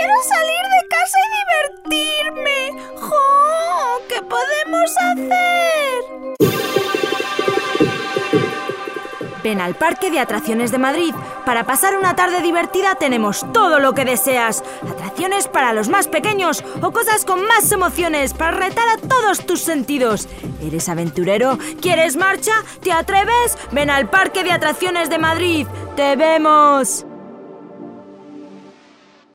quiero salir de casa y divertirme. ¡Jo! ¿Qué podemos hacer? Ven al Parque de Atracciones de Madrid. Para pasar una tarde divertida tenemos todo lo que deseas. Atracciones para los más pequeños o cosas con más emociones para retar a todos tus sentidos. ¿Eres aventurero? ¿Quieres marcha? ¿Te atreves? Ven al Parque de Atracciones de Madrid. ¡Te vemos!